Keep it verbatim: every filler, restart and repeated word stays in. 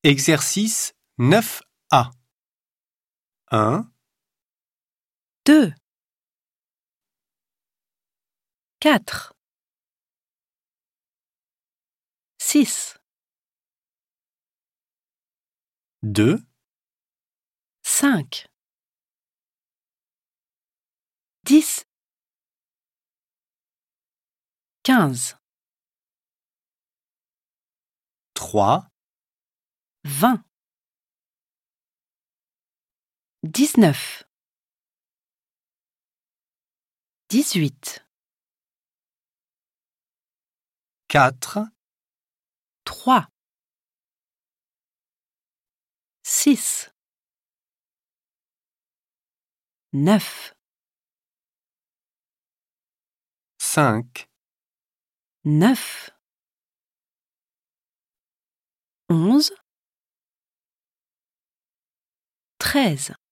Exercice neuf A. un, deux, quatre, six, deux, cinq, dix, quinze, trois, vingt, dix-neuf, dix-huit, quatre, trois, six, neuf, cinq, neuf, onze, treize.